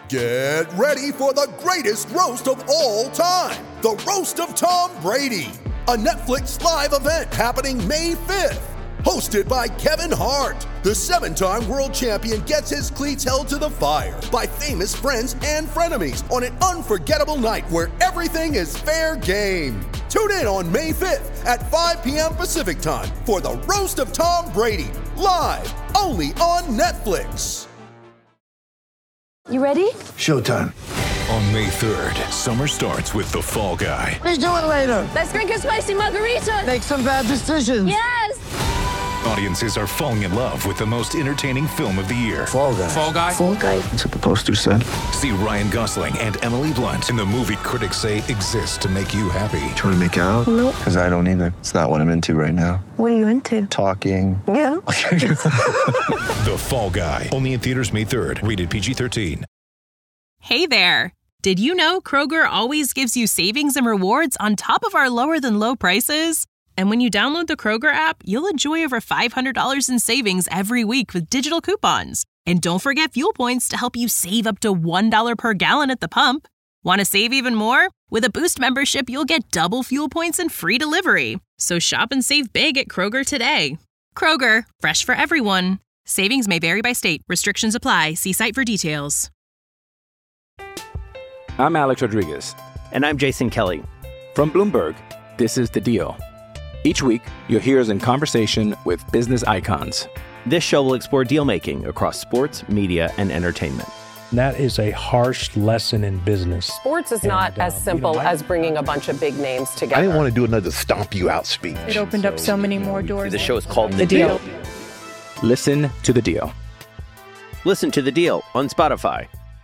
Get ready for the greatest roast of all time, the Roast of Tom Brady, a Netflix live event happening May 5th. Hosted by Kevin Hart, the 7-time world champion gets his cleats held to the fire by famous friends and frenemies on an unforgettable night where everything is fair game. Tune in on May 5th at 5 p.m. Pacific time for the Roast of Tom Brady, live only on Netflix. You ready? Showtime. On May 3rd, summer starts with The Fall Guy. Let's do it later. Let's drink a spicy margarita. Make some bad decisions. Yes! Audiences are falling in love with the most entertaining film of the year. Fall Guy. Fall Guy? Fall Guy. That's what the poster said. See Ryan Gosling and Emily Blunt in the movie critics say exists to make you happy. Trying to make it out? Nope. Because I don't either. It's not what I'm into right now. What are you into? Talking. Yeah. The Fall Guy. Only in theaters May 3rd. Rated PG-13. Hey there. Did you know Kroger always gives you savings and rewards on top of our lower than low prices? And when you download the Kroger app, you'll enjoy over $500 in savings every week with digital coupons. And don't forget fuel points to help you save up to $1 per gallon at the pump. Want to save even more? With a Boost membership, you'll get double fuel points and free delivery. So shop and save big at Kroger today. Kroger, fresh for everyone. Savings may vary by state. Restrictions apply. See site for details. I'm Alex Rodriguez. And I'm Jason Kelly. From Bloomberg, this is The Deal. Each week, you'll hear us in conversation with business icons. This show will explore deal-making across sports, media, and entertainment. That is a harsh lesson in business. Sports is not as simple as bringing a bunch of big names together. I didn't want to do another stomp you out speech. It opened up so many more doors. The show is called The Deal. Listen to The Deal. Listen to The Deal on Spotify.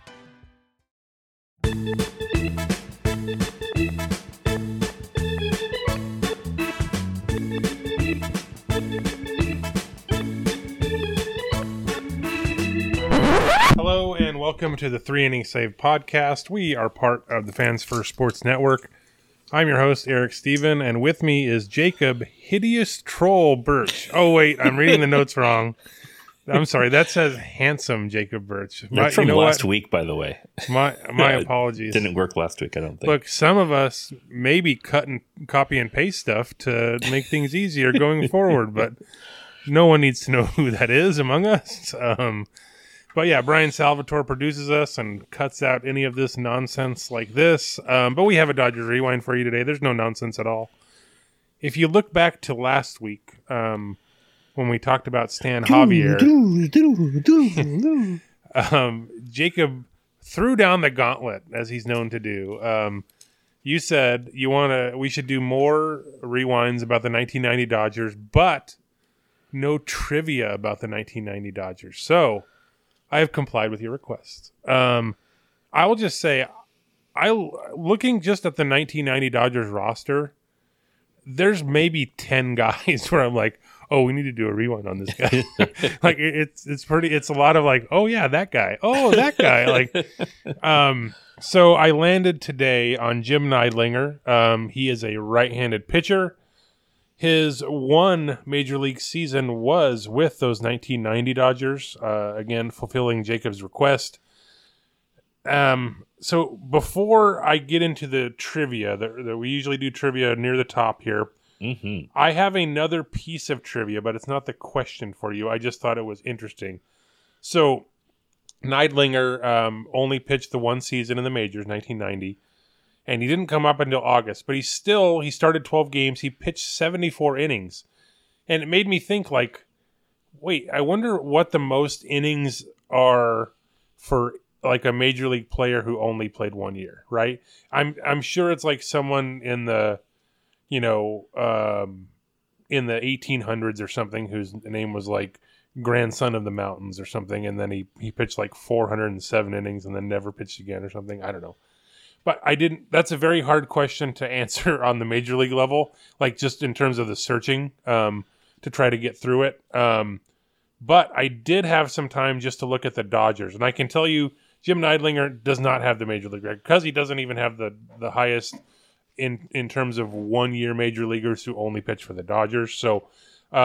Hello and welcome to the 3 Inning Save podcast. We are part of the Fans First Sports Network. I'm your host, Eric Steven, and with me is Jacob Hideous Troll Birch. Oh, wait, I'm reading the notes wrong. I'm sorry, that says handsome Jacob Birch. That's from last week, by the way. My apologies. Didn't work last week, I don't think. Look, some of us maybe cut and copy and paste stuff to make things easier going forward, but no one needs to know who that is among us. But yeah, Brian Salvatore produces us and cuts out any of this nonsense like this. But we have a Dodgers Rewind for you today. There's no nonsense at all. If you look back to last week, when we talked about Stan Javier, Jacob threw down the gauntlet, as he's known to do. You said we should do more rewinds about the 1990 Dodgers, but no trivia about the 1990 Dodgers. So I have complied with your request. I will just say, looking just at the 1990 Dodgers roster, there's maybe 10 guys where I'm like, oh, we need to do a rewind on this guy. Like it's a lot of like, oh yeah, that guy. Oh, that guy. Like, so I landed today on Jim Neidlinger. He is a right-handed pitcher. His one major league season was with those 1990 Dodgers. Again, fulfilling Jacob's request. So before I get into the trivia, that we usually do trivia near the top here, I have another piece of trivia, but it's not the question for you. I just thought it was interesting. So Neidlinger only pitched the one season in the majors, 1990, and he didn't come up until August. But he started 12 games. He pitched 74 innings, and it made me think, like, wait, I wonder what the most innings are for like a major league player who only played 1 year, right? I'm sure it's like someone in the in the 1800s or something, whose name was like Grandson of the Mountains or something, and then he pitched like 407 innings and then never pitched again or something. I don't know. But that's a very hard question to answer on the major league level, like just in terms of the searching to try to get through it. But I did have some time just to look at the Dodgers, and I can tell you Jim Neidlinger does not have the major league record because he doesn't even have the highest in terms of 1 year major leaguers who only pitch for the Dodgers. So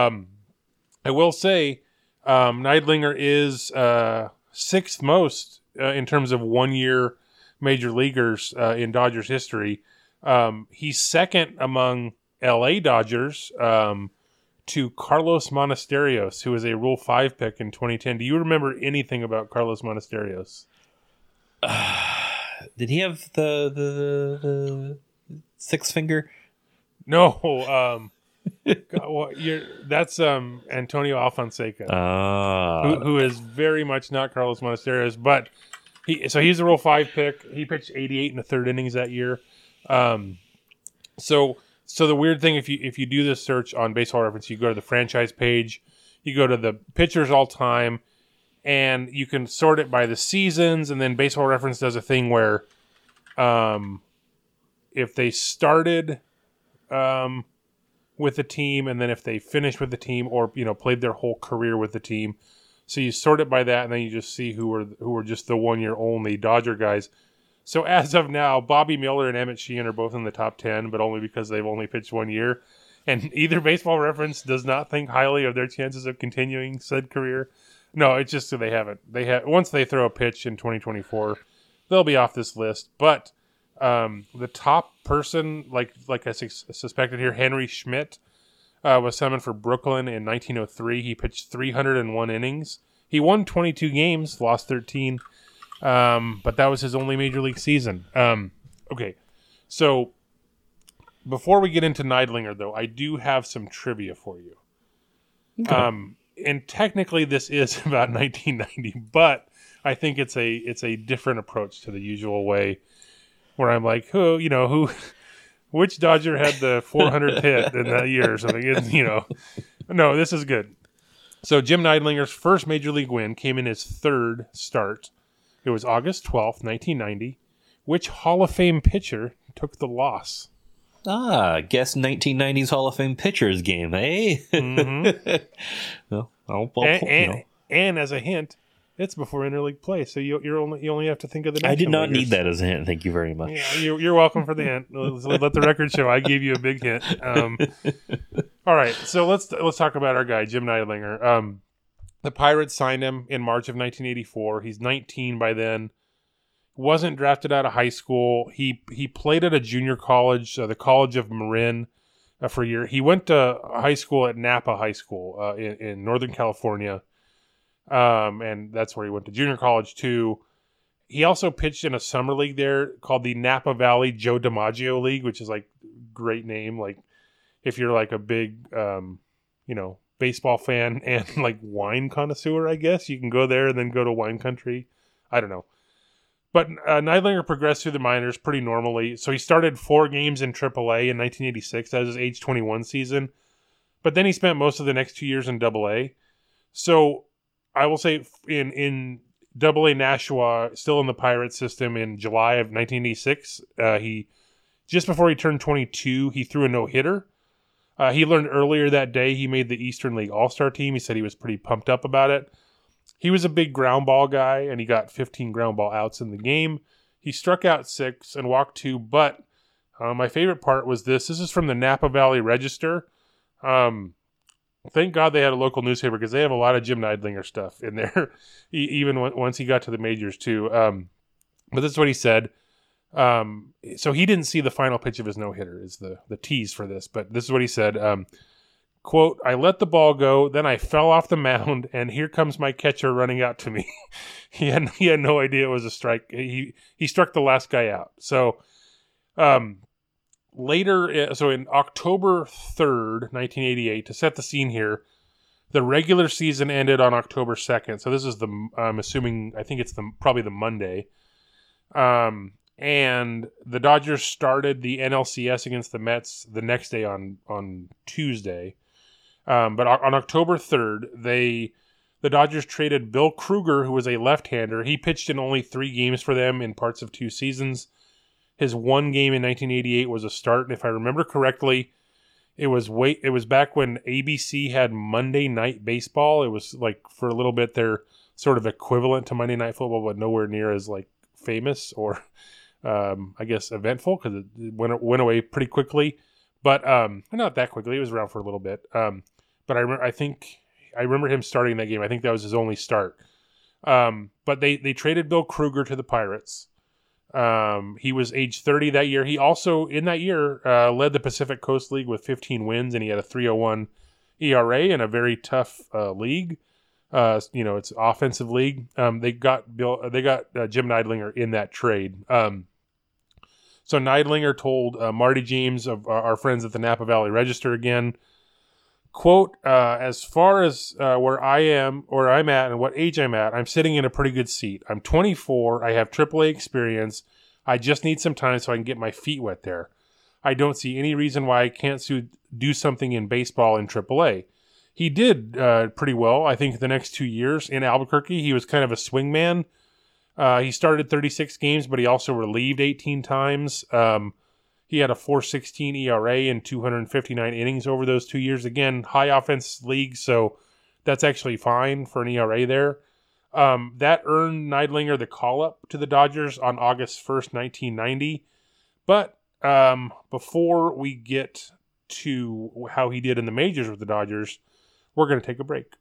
I will say Neidlinger is sixth most in terms of 1 year major leaguers in Dodgers history. He's second among LA Dodgers to Carlos Monasterios, who was a Rule 5 pick in 2010. Do you remember anything about Carlos Monasterios? Did he have the six finger? No. That's Antonio Alfonseca, who is very much not Carlos Monasterios, but he's a Rule 5 pick. He pitched 88 in the third innings that year. So the weird thing, if you do this search on Baseball Reference, you go to the franchise page, you go to the pitchers all time, and you can sort it by the seasons. And then Baseball Reference does a thing where, if they started with the team, and then if they finished with the team, or played their whole career with the team, so you sort it by that, and then you just see who were just the 1 year only Dodger guys. So as of now, Bobby Miller and Emmett Sheehan are both in the top 10, but only because they've only pitched 1 year. And either Baseball Reference does not think highly of their chances of continuing said career. No, it's just that they haven't. Once they throw a pitch in 2024, they'll be off this list. But the top person, like I suspected here, Henry Schmidt, was summoned for Brooklyn in 1903. He pitched 301 innings. He won 22 games, lost 13. But that was his only major league season. Okay, so before we get into Neidlinger, though, I do have some trivia for you. Okay. And technically this is about 1990, but I think it's a different approach to the usual way, where I'm like, which Dodger had the 400th hit in that year or something? No, this is good. So Jim Neidlinger's first major league win came in his third start. It was August 12th, 1990. Which Hall of Fame pitcher took the loss? Guess 1990's Hall of Fame pitchers game, eh? Mm-hmm. And as a hint, it's before interleague play, so you only have to think of the next. I did not need that as a hint. Thank you very much. Yeah, you're welcome for the hint. Let the record show I gave you a big hint. All right, so let's talk about our guy Jim Neidlinger. The Pirates signed him in March of 1984. He's 19 by then. Wasn't drafted out of high school. He played at a junior college, the College of Marin, for a year. He went to high school at Napa High School in Northern California, and that's where he went to junior college too. He also pitched in a summer league there called the Napa Valley Joe DiMaggio League, which is like great name. Like if you're like a big, baseball fan and like wine connoisseur, I guess you can go there and then go to wine country. I don't know. But Neidlinger progressed through the minors pretty normally. So he started 4 games in AAA in 1986. That was his age 21 season. But then he spent most of the next 2 years in AA. So I will say in AA Nashua, still in the Pirates system, in July of 1986, just before he turned 22, he threw a no-hitter. He learned earlier that day he made the Eastern League All-Star team. He said he was pretty pumped up about it. He was a big ground ball guy, and he got 15 ground ball outs in the game. He struck out 6 and walked 2, but my favorite part was this. This is from the Napa Valley Register. Thank God they had a local newspaper, because they have a lot of Jim Neidlinger stuff in there, even once he got to the majors too. But this is what he said. So he didn't see the final pitch of his no-hitter is the tease for this, but this is what he said. Quote, "I let the ball go, then I fell off the mound, and here comes my catcher running out to me." He had no idea it was a strike. He struck the last guy out. So later, so in October 3rd, 1988, to set the scene here, the regular season ended on October 2nd. So this is I'm assuming, I think it's probably the Monday. And the Dodgers started the NLCS against the Mets the next day on Tuesday. But on October 3rd, the Dodgers traded Bill Kruger, who was a left-hander. He pitched in only 3 games for them in parts of 2 seasons. His 1 game in 1988 was a start, and if I remember correctly, it was back when ABC had Monday Night Baseball. It was like for a little bit their sort of equivalent to Monday Night Football, but nowhere near as like famous or I guess eventful, because it went away pretty quickly. But not that quickly. It was around for a little bit. But I remember him starting that game. I think that was his only start. But they traded Bill Kruger to the Pirates. He was age 30 that year. He also, in that year, led the Pacific Coast League with 15 wins, and he had a 3.01 ERA in a very tough league. It's offensive league. They got Jim Neidlinger in that trade. So Neidlinger told Marty James of our friends at the Napa Valley Register again, quote, as far as where I'm at and what age I'm at, I'm sitting in a pretty good seat. I'm 24. I have AAA experience. I just need some time so I can get my feet wet there. I don't see any reason why I can't do something in baseball in AAA. He did pretty well, I think, the next 2 years in Albuquerque. He was kind of a swingman. He started 36 games, but he also relieved 18 times. He had a 4.16 ERA in 259 innings over those 2 years. Again, high offense league, so that's actually fine for an ERA there. That earned Neidlinger the call-up to the Dodgers on August 1st, 1990. But before we get to how he did in the majors with the Dodgers, we're going to take a break.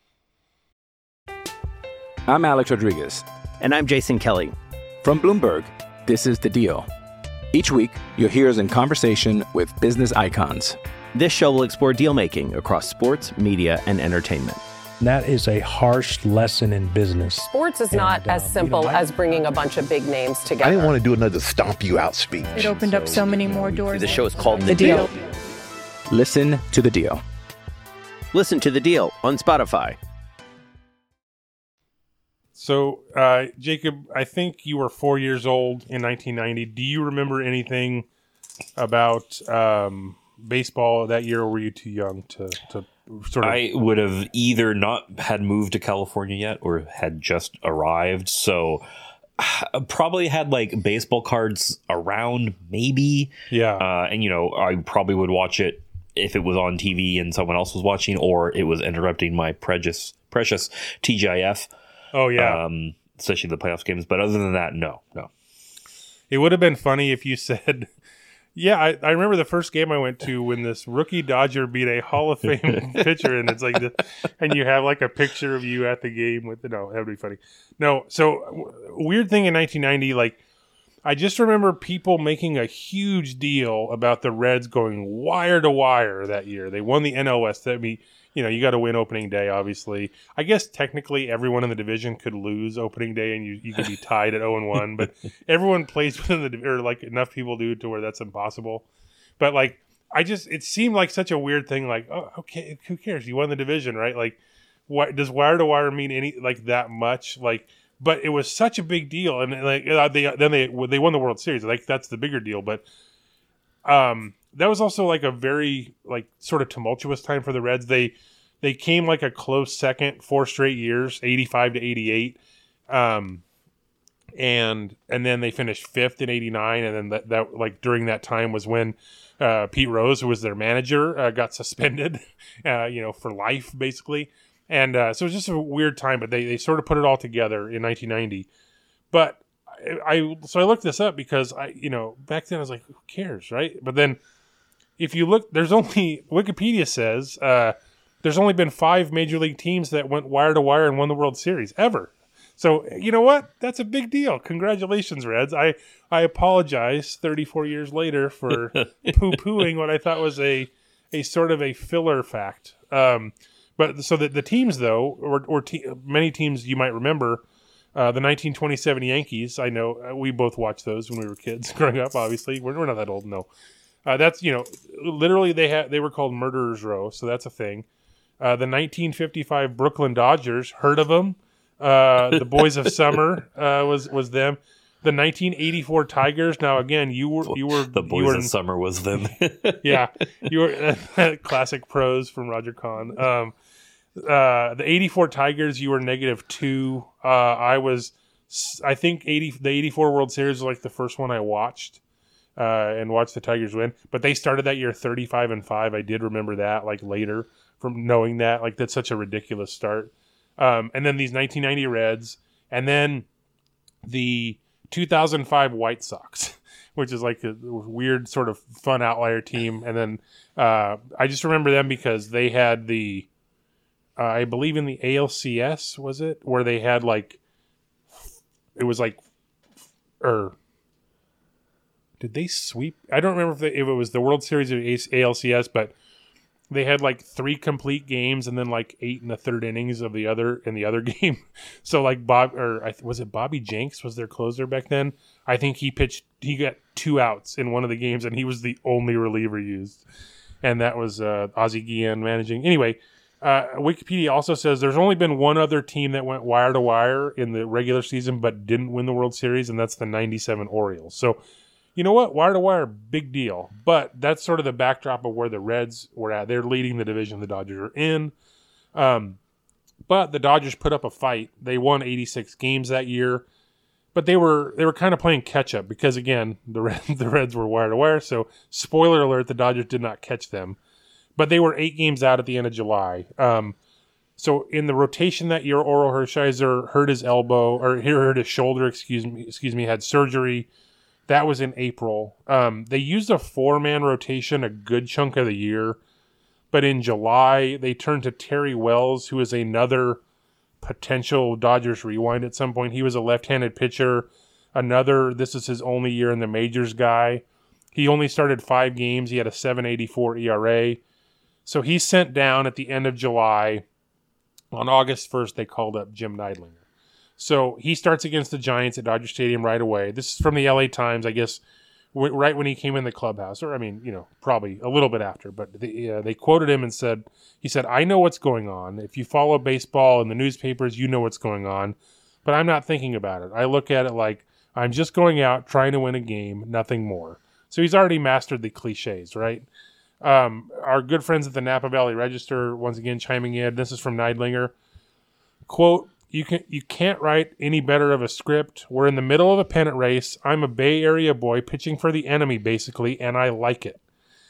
I'm Alex Rodriguez. And I'm Jason Kelly. From Bloomberg, this is The Deal. Each week, you'll hear us in conversation with business icons. This show will explore deal-making across sports, media, and entertainment. And that is a harsh lesson in business. Sports is not as simple as bringing a bunch of big names together. I didn't want to do another stomp you out speech. It opened up so many more doors. The show is called The Deal. Listen to The Deal. Listen to The Deal on Spotify. So, Jacob, I think you were 4 years old in 1990. Do you remember anything about baseball that year, or were you too young to sort of... I would have either not had moved to California yet or had just arrived. So I probably had like baseball cards around, maybe. Yeah. And, I probably would watch it if it was on TV and someone else was watching, or it was interrupting my precious TGIF. Oh, yeah. Especially the playoffs games. But other than that, no. It would have been funny if you said... Yeah, I remember the first game I went to when this rookie Dodger beat a Hall of Fame pitcher, and it's like, and you have like a picture of you at the game with no, that would be funny. No, so weird thing in 1990, like I just remember people making a huge deal about the Reds going wire to wire that year. They won the NL West. That mean, you got to win opening day, obviously. I guess technically everyone in the division could lose opening day and you could be tied at 0-1, but everyone plays within the or like enough people do to where that's impossible. But like it seemed like such a weird thing. Like, oh, okay, who cares? You won the division, right? Like, what does wire to wire mean any like that much? Like, but it was such a big deal, and like they won the World Series. Like that's the bigger deal, but that was also like a very like sort of tumultuous time for the Reds. They came like a close second 4 straight years, 85 to 88. And then they finished 5th in 89. And then that like during that time was when Pete Rose, who was their manager, got suspended, for life basically. And so it was just a weird time, but they sort of put it all together in 1990. But I looked this up because back then I was like, who cares, right? But then if you look, Wikipedia says there's only been 5 major league teams that went wire to wire and won the World Series ever. So you know what? That's a big deal. Congratulations, Reds. I apologize 34 years later for poo-pooing what I thought was a sort of a filler fact. But so the teams though, or many teams you might remember. The 1927 Yankees, I know we both watched those when we were kids growing up. Obviously, we're not that old. No, that's literally they were called Murderers Row, so that's a thing. The 1955 Brooklyn Dodgers, heard of them? The Boys of Summer was them. The 1984 Tigers. Now again, you were the Boys of Summer was them. Yeah, you were classic prose from Roger Kahn. The 84 Tigers, you were -2. I think the 84 World Series was like the first one I watched and watched the Tigers win. But they started that year 35-5. I did remember that like later from knowing that. Like that's such a ridiculous start. And then these 1990 Reds, and then the 2005 White Sox, which is like a weird sort of fun outlier team. And then I just remember them because they had the I believe in the ALCS, was it? Where they had or did they sweep? I don't remember if it was the World Series or ALCS, but they had 3 complete games and then 8 in the third innings of the other game. So was it Bobby Jenks was their closer back then? I think he got 2 outs in one of the games and he was the only reliever used. And that was Ozzie Guillen managing. Anyway, Wikipedia also says there's only been one other team that went wire to wire in the regular season but didn't win the World Series, and that's the 97 Orioles. So, you know what? Wire to wire, big deal. But that's sort of the backdrop of where the Reds were at. They're leading the division the Dodgers are in. But the Dodgers put up a fight. They won 86 games that year. But they were kind of playing catch up because, again, the Reds were wire to wire. So, spoiler alert, the Dodgers did not catch them. But they were 8 games out at the end of July. So in the rotation that year, Orel Hershiser hurt his elbow, or he hurt his shoulder, excuse me, had surgery. That was in April. They used a 4-man rotation a good chunk of the year. But in July, they turned to Terry Wells, who is another potential Dodgers rewind at some point. He was a left-handed pitcher. This is his only year in the majors guy. He only started 5 games. He had a 7.84 ERA. So he's sent down at the end of July. On August 1st, they called up Jim Neidlinger. So he starts against the Giants at Dodger Stadium right away. This is from the LA Times, I guess, right when he came in the clubhouse. Or, probably a little bit after. But they quoted him and he said, "I know what's going on. If you follow baseball in the newspapers, you know what's going on. But I'm not thinking about it. I look at it like I'm just going out, trying to win a game, nothing more." So he's already mastered the cliches, right? Our good friends at the Napa Valley Register, once again, chiming in. This is from Neidlinger. Quote, You can't write any better of a script. We're in the middle of a pennant race. I'm a Bay Area boy pitching for the enemy, basically, and I like it."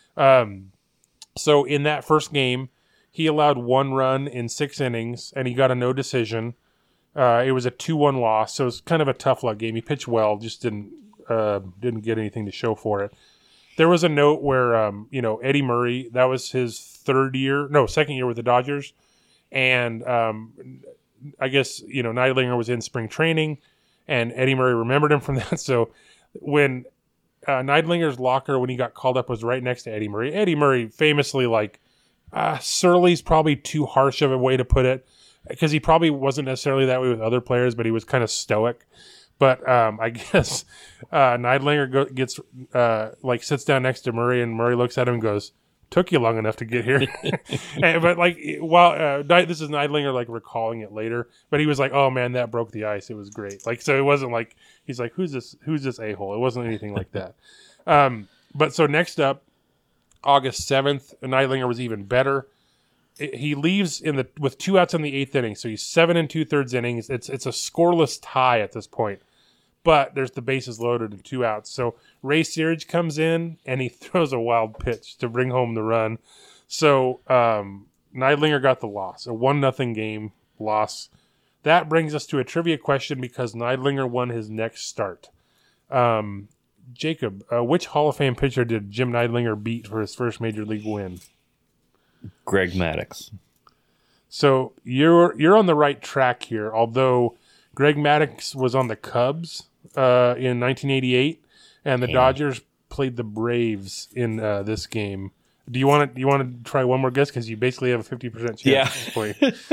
So in that first game, he allowed 1 run in 6 innings, and he got a no decision. It was a 2-1 loss, so it was kind of a tough luck game. He pitched well, just didn't get anything to show for it. There was a note where, Eddie Murray, that was his second year with the Dodgers. And I guess, Neidlinger was in spring training and Eddie Murray remembered him from that. So when Neidlinger's locker, when he got called up, was right next to Eddie Murray famously surly's probably too harsh of a way to put it because he probably wasn't necessarily that way with other players, but he was kind of stoic. But I guess Neidlinger sits down next to Murray, and Murray looks at him and goes, "Took you long enough to get here." But this is Neidlinger recalling it later, but he was like, "Oh man, that broke the ice. It was great." So it wasn't like he's like, "Who's this a-hole?" It wasn't anything like that. But so next up, August 7th, Neidlinger was even better. He leaves with 2 outs in the 8th inning, so he's 7 2/3 innings. It's a scoreless tie at this point, but there's the bases loaded and 2 outs. So Ray Searage comes in and he throws a wild pitch to bring home the run. So Neidlinger got the loss, a 1-0 game loss. That brings us to a trivia question because Neidlinger won his next start. Jacob, which Hall of Fame pitcher did Jim Neidlinger beat for his first major league win? Greg Maddux. So you're on the right track here, although Greg Maddux was on the Cubs in 1988, and the Dodgers played the Braves in this game. Do you want to try one more guess because you basically have a 50% chance at this point?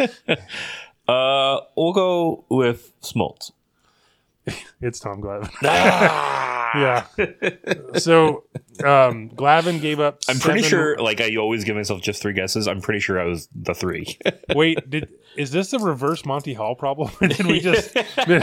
We'll go with Smoltz. It's Tom Glavine. Yeah. So Glavine gave up. I'm pretty sure, I always give myself just 3 guesses. I'm pretty sure I was the 3. Wait, is this a reverse Monty Hall problem? Or did we just?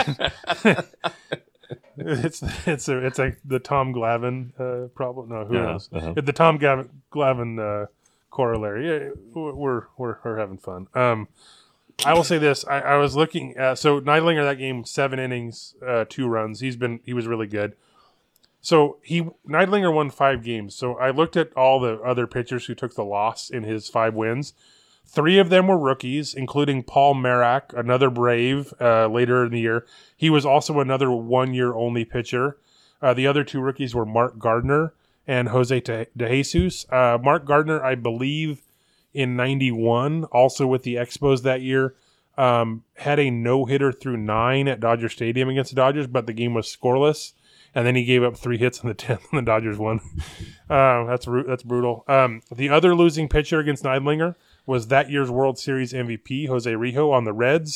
It's the Tom Glavine problem. No, who knows? The Tom Glavine corollary. Yeah, we're having fun. I will say this. I was looking at, so Neidlinger that game, 7 innings, 2 runs. He was really good. So Neidlinger won 5 games. So I looked at all the other pitchers who took the loss in his 5 wins. 3 of them were rookies, including Paul Marak, another Brave, later in the year. He was also another 1-year only pitcher. The other 2 rookies were Mark Gardner and Jose De Jesus. Mark Gardner, I believe, in 91, also with the Expos that year. Had a no-hitter through 9 at Dodger Stadium against the Dodgers, but the game was scoreless. And then he gave up 3 hits in the 10th, and the Dodgers won. That's brutal. The other losing pitcher against Neidlinger was that year's World Series MVP, Jose Rijo, on the Reds.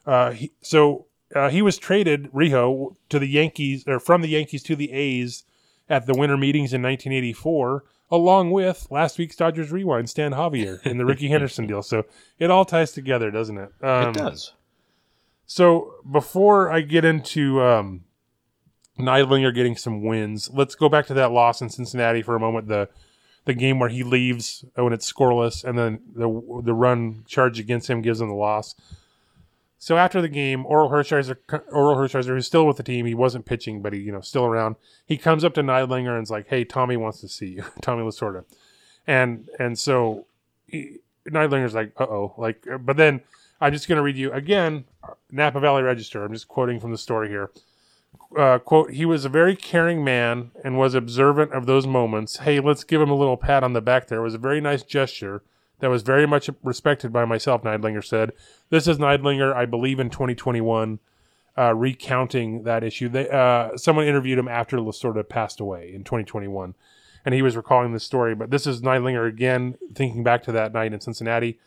He was traded, Rijo, to the Yankees, or from the Yankees to the A's at the winter meetings in 1984, along with last week's Dodgers Rewind, Stan Javier, in the Ricky Henderson deal. So it all ties together, doesn't it? It does. So before I get into Neidlinger getting some wins, let's go back to that loss in Cincinnati for a moment. The game where he leaves when it's scoreless, and then the run charge against him gives him the loss. So after the game, Oral Hershiser, who's still with the team, he wasn't pitching, but he still around. He comes up to Neidlinger and is like, "Hey, Tommy wants to see you," Tommy Lasorda, and so Neidlinger's like, "Uh-oh," but then I'm just going to read you again, Napa Valley Register. I'm just quoting from the story here. Quote, "He was a very caring man and was observant of those moments. Hey, let's give him a little pat on the back there. It was a very nice gesture that was very much respected by myself," Neidlinger said. This is Neidlinger, I believe, in 2021, recounting that issue. Someone interviewed him after Lasorda passed away in 2021, and he was recalling this story. But this is Neidlinger again, thinking back to that night in Cincinnati.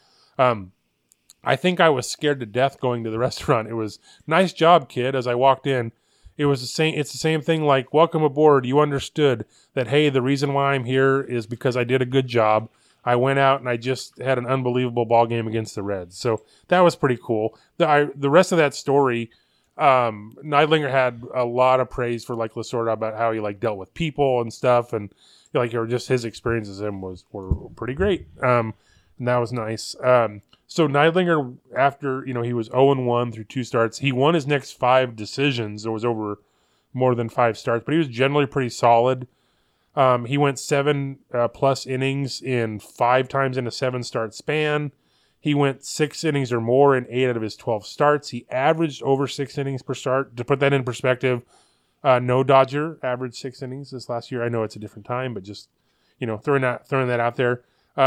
"I think I was scared to death going to the restaurant. It was, 'Nice job, kid,' as I walked in. It's the same thing like, 'Welcome aboard. You understood that, hey, the reason why I'm here is because I did a good job. I went out and I just had an unbelievable ball game against the Reds.'" So that was pretty cool. The rest of that story, Neidlinger had a lot of praise for Lasorda about how he dealt with people and stuff, and just his experiences with him were pretty great. And that was nice. So Neidlinger, after he was 0-1 through 2 starts, he won his next 5 decisions. It was over more than 5 starts, but he was generally pretty solid. He went 7 plus innings in 5 times in a 7-start span. He went 6 innings or more in 8 out of his 12 starts. He averaged over 6 innings per start. To put that in perspective, no Dodger averaged 6 innings this last year. I know it's a different time, but just throwing that out there.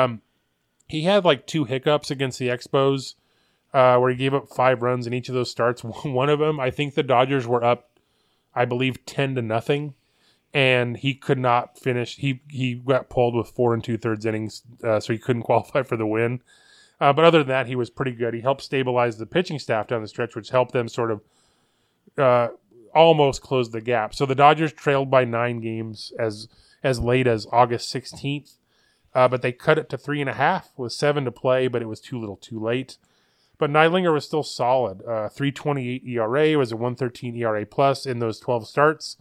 He had 2 hiccups against the Expos, where he gave up 5 runs in each of those starts. One of them, I think the Dodgers were up, I believe, 10-0. And he could not finish. He got pulled with 4 2/3 innings, so he couldn't qualify for the win. But other than that, he was pretty good. He helped stabilize the pitching staff down the stretch, which helped them sort of almost close the gap. So the Dodgers trailed by 9 games as late as August 16th, but they cut it to 3.5 with 7 to play, but it was too little too late. But Neidlinger was still solid. 3.28 ERA, was a 1.13 ERA plus in those 12 starts.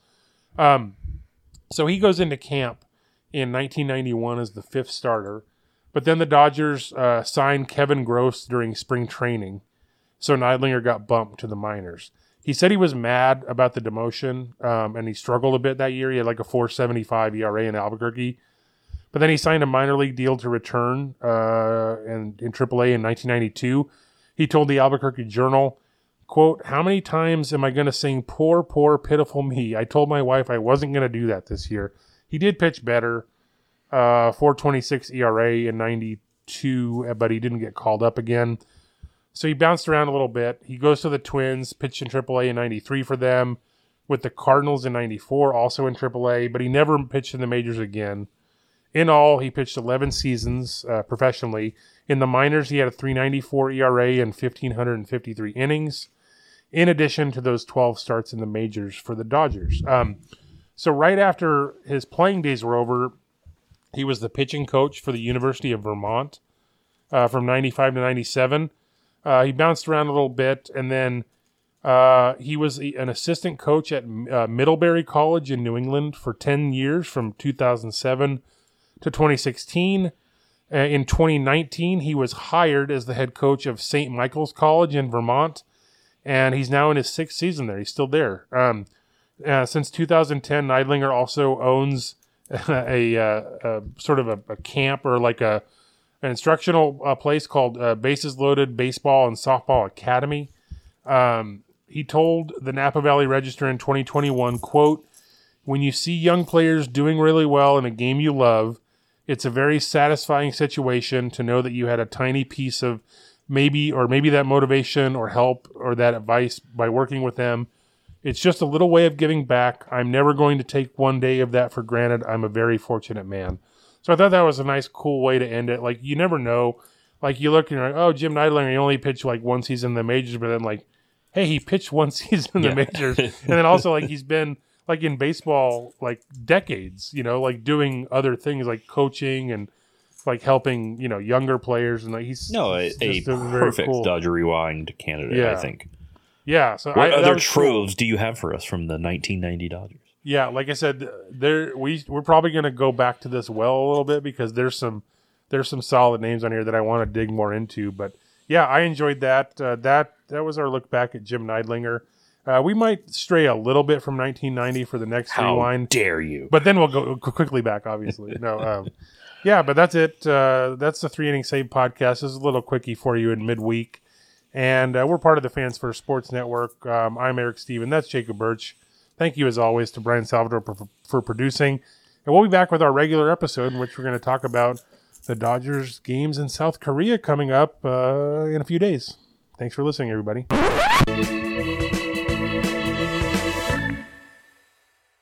So he goes into camp in 1991 as the 5th starter, but then the Dodgers signed Kevin Gross during spring training, so Neidlinger got bumped to the minors. He said he was mad about the demotion, and he struggled a bit that year. He had a 4.75 ERA in Albuquerque, but then he signed a minor league deal to return in AAA in 1992. He told the Albuquerque Journal, quote, "How many times am I going to sing 'Poor, poor, pitiful me'? I told my wife I wasn't going to do that this year." He did pitch better, 4.26 ERA in 92, but he didn't get called up again. So he bounced around a little bit. He goes to the Twins, pitched in AAA in 93 for them, with the Cardinals in 94, also in AAA, but he never pitched in the majors again. In all, he pitched 11 seasons professionally. In the minors, he had a 3.94 ERA and 1,553 innings. In addition to those 12 starts in the majors for the Dodgers. So right after his playing days were over, he was the pitching coach for the University of Vermont from 95 to 97. He bounced around a little bit, and then he was an assistant coach at Middlebury College in New England for 10 years from 2007 to 2016. In 2019, he was hired as the head coach of St. Michael's College in Vermont, and he's now in his 6th season there. He's still there. Since 2010, Neidlinger also owns a sort of a camp or an instructional place called Bases Loaded Baseball and Softball Academy. He told the Napa Valley Register in 2021, quote, "When you see young players doing really well in a game you love, It's a very satisfying situation to know that you had a tiny piece of maybe that motivation or help or that advice by working with them. It's just a little way of giving back. I'm never going to take one day of that for granted. I'm a very fortunate man. So I thought that was a nice, cool way to end it. Like, you never know. Like, you look and you're like, oh, Jim Neidlinger, he only pitched like one season in the majors, but then like, hey, he pitched one season in the majors. And then also like he's been like in baseball like decades, you know, like doing other things like coaching and like helping, you know, younger players. And like he's a perfect cool Dodger Rewind candidate, I think. Yeah. So what other troves do you have for us from the 1990 Dodgers? Yeah, like I said, we're probably going to go back to this well a little bit because there's some solid names on here that I want to dig more into. But yeah, I enjoyed that. That was our look back at Jim Neidlinger. We might stray a little bit from 1990 for the next rewind. How dare you? But then we'll go quickly back, obviously. No, yeah, but that's it. That's the 3 Inning Save podcast. This is a little quickie for you in midweek. And we're part of the Fans First Sports Network. I'm Eric Steven. That's Jacob Birch. Thank you, as always, to Brian Salvador for producing. And we'll be back with our regular episode in which we're going to talk about the Dodgers games in South Korea coming up in a few days. Thanks for listening, everybody.